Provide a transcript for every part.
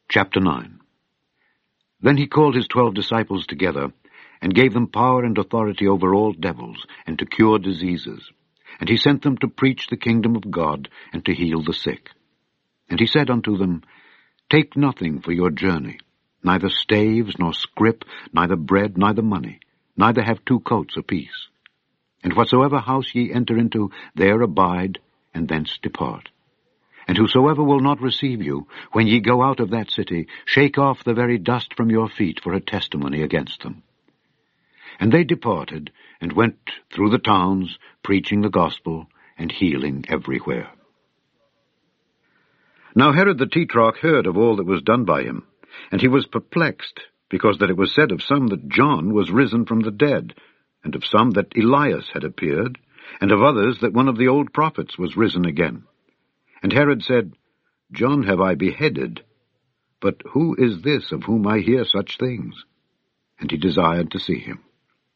Chapter 9. Then he called his 12 disciples together, and gave them power and authority over all devils, and to cure diseases. And he sent them to preach the kingdom of God, and to heal the sick. And he said unto them, Take nothing for your journey, neither staves, nor scrip, neither bread, neither money, neither have 2 coats apiece. And whatsoever house ye enter into, there abide, and thence depart. And whosoever will not receive you, when ye go out of that city, shake off the very dust from your feet for a testimony against them. And they departed, and went through the towns, preaching the gospel, and healing everywhere. Now Herod the Tetrarch heard of all that was done by him, and he was perplexed, because that it was said of some that John was risen from the dead, and of some that Elias had appeared, and of others that one of the old prophets was risen again. And Herod said, John have I beheaded, but who is this of whom I hear such things? And he desired to see him.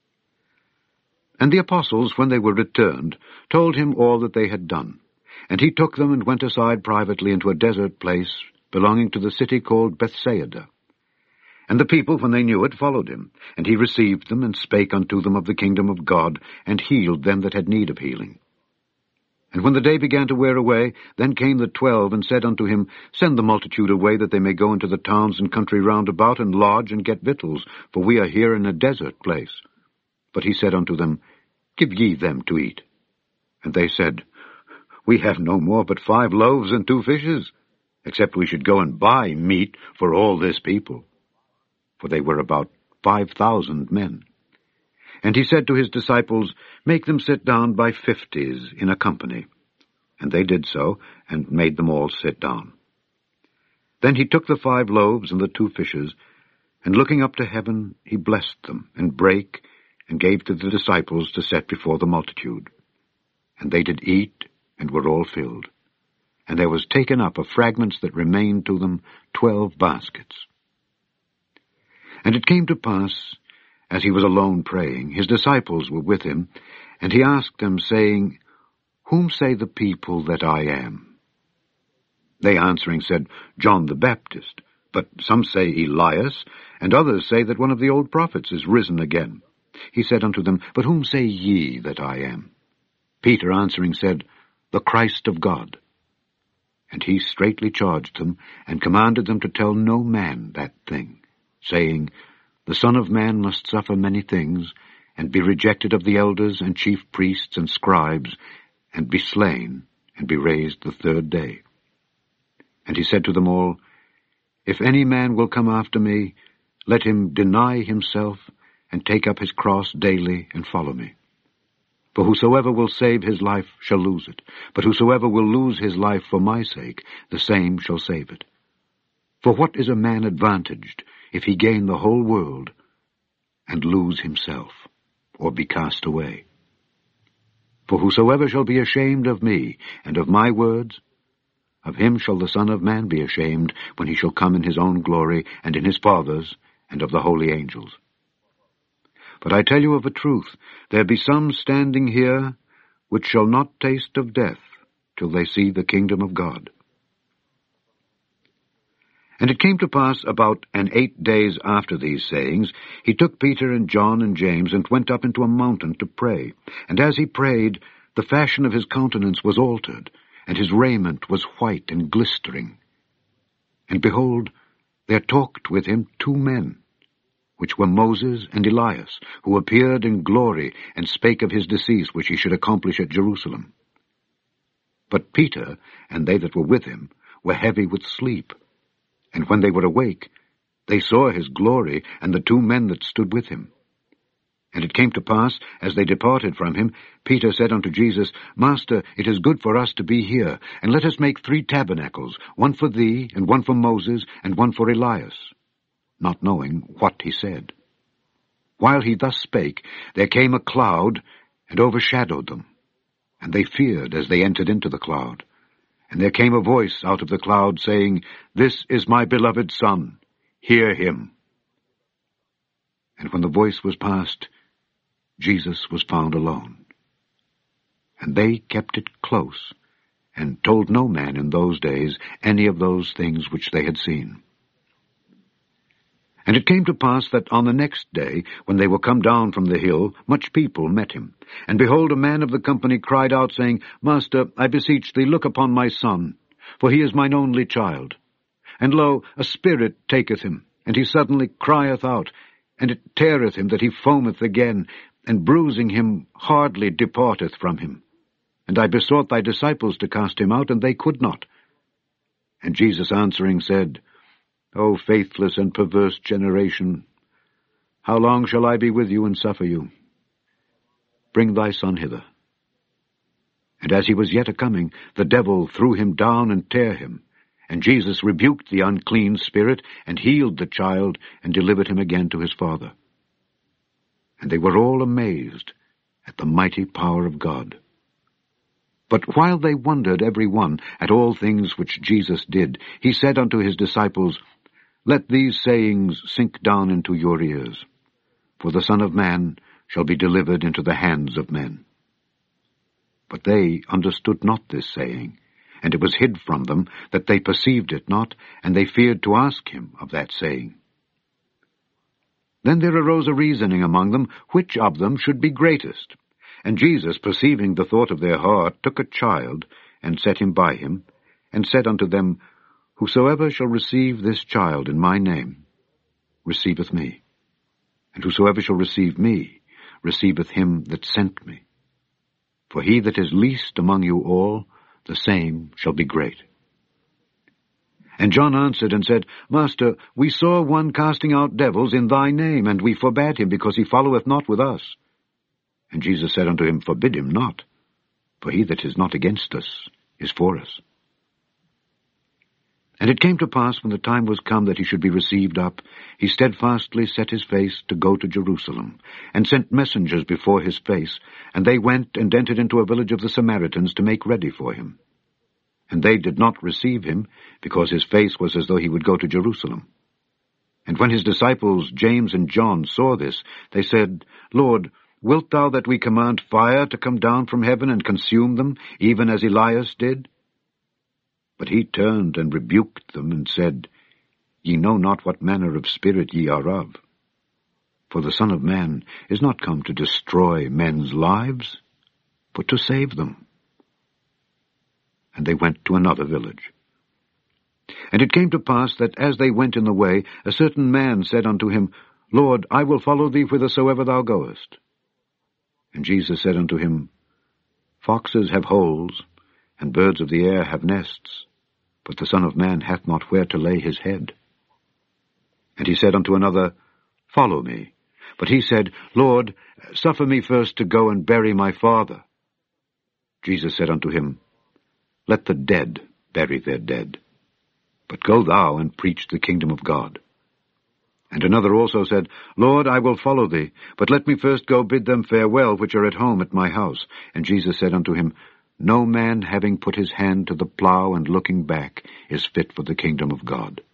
And the apostles, when they were returned, told him all that they had done. And he took them and went aside privately into a desert place belonging to the city called Bethsaida. And the people, when they knew it, followed him. And he received them, and spake unto them of the kingdom of God, and healed them that had need of healing. And when the day began to wear away, then came the 12, and said unto him, Send the multitude away, that they may go into the towns and country round about, and lodge, and get victuals, for we are here in a desert place. But he said unto them, Give ye them to eat. And they said, We have no more but 5 loaves and 2 fishes, except we should go and buy meat for all this people. For they were about 5,000 men. And he said to his disciples, Make them sit down by 50s in a company. And they did so, and made them all sit down. Then he took the 5 loaves and the 2 fishes, and looking up to heaven, he blessed them, and brake, and gave to the disciples to set before the multitude. And they did eat, and were all filled. And there was taken up of fragments that remained to them 12 baskets. And it came to pass, as he was alone praying, his disciples were with him, and he asked them, saying, Whom say the people that I am? They answering said, John the Baptist, but some say Elias, and others say that one of the old prophets is risen again. He said unto them, But whom say ye that I am? Peter answering said, The Christ of God. And he straitly charged them, and commanded them to tell no man that thing, saying, The Son of Man must suffer many things, and be rejected of the elders and chief priests and scribes, and be slain, and be raised the 3rd day. And he said to them all, If any man will come after me, let him deny himself, and take up his cross daily, and follow me. For whosoever will save his life shall lose it, but whosoever will lose his life for my sake, the same shall save it. For what is a man advantaged, if he gain the whole world, and lose himself, or be cast away? For whosoever shall be ashamed of me, and of my words, of him shall the Son of Man be ashamed, when he shall come in his own glory, and in his Father's, and of the holy angels. But I tell you of a truth, there be some standing here, which shall not taste of death, till they see the kingdom of God. And it came to pass about 8 days after these sayings, he took Peter and John and James, and went up into a mountain to pray. And as he prayed, the fashion of his countenance was altered, and his raiment was white and glistering. And behold, there talked with him 2 men, which were Moses and Elias, who appeared in glory, and spake of his decease which he should accomplish at Jerusalem. But Peter, and they that were with him, were heavy with sleep. And when they were awake, they saw his glory, and the 2 men that stood with him. And it came to pass, as they departed from him, Peter said unto Jesus, Master, it is good for us to be here, and let us make 3 tabernacles, one for thee, and one for Moses, and one for Elias, not knowing what he said. While he thus spake, there came a cloud, and overshadowed them. And they feared as they entered into the cloud. And there came a voice out of the cloud, saying, This is my beloved Son, hear him. And when the voice was past, Jesus was found alone. And they kept it close, and told no man in those days any of those things which they had seen. And it came to pass that on the next day, when they were come down from the hill, much people met him. And behold, a man of the company cried out, saying, Master, I beseech thee, look upon my son, for he is mine only child. And lo, a spirit taketh him, and he suddenly crieth out, and it teareth him that he foameth again, and bruising him hardly departeth from him. And I besought thy disciples to cast him out, and they could not. And Jesus answering said, O faithless and perverse generation, how long shall I be with you and suffer you? Bring thy son hither. And as he was yet a-coming, the devil threw him down and tare him. And Jesus rebuked the unclean spirit, and healed the child, and delivered him again to his father. And they were all amazed at the mighty power of God. But while they wondered every one at all things which Jesus did, he said unto his disciples, Let these sayings sink down into your ears, for the Son of Man shall be delivered into the hands of men. But they understood not this saying, and it was hid from them, that they perceived it not, and they feared to ask him of that saying. Then there arose a reasoning among them, which of them should be greatest. And Jesus, perceiving the thought of their heart, took a child, and set him by him, and said unto them, Whosoever shall receive this child in my name, receiveth me. And whosoever shall receive me, receiveth him that sent me. For he that is least among you all, the same shall be great. And John answered and said, Master, we saw one casting out devils in thy name, and we forbade him, because he followeth not with us. And Jesus said unto him, Forbid him not, for he that is not against us is for us. And it came to pass, when the time was come that he should be received up, he steadfastly set his face to go to Jerusalem, and sent messengers before his face, and they went and entered into a village of the Samaritans to make ready for him. And they did not receive him, because his face was as though he would go to Jerusalem. And when his disciples James and John saw this, they said, Lord, wilt thou that we command fire to come down from heaven and consume them, even as Elias did? But he turned and rebuked them, and said, Ye know not what manner of spirit ye are of. For the Son of Man is not come to destroy men's lives, but to save them. And they went to another village. And it came to pass that as they went in the way, a certain man said unto him, Lord, I will follow thee whithersoever thou goest. And Jesus said unto him, Foxes have holes, and birds of the air have nests, but the Son of Man hath not where to lay his head. And he said unto another, Follow me. But he said, Lord, suffer me first to go and bury my father. Jesus said unto him, Let the dead bury their dead, but go thou and preach the kingdom of God. And another also said, Lord, I will follow thee, but let me first go bid them farewell which are at home at my house. And Jesus said unto him, No man having put his hand to the plough and looking back is fit for the kingdom of God.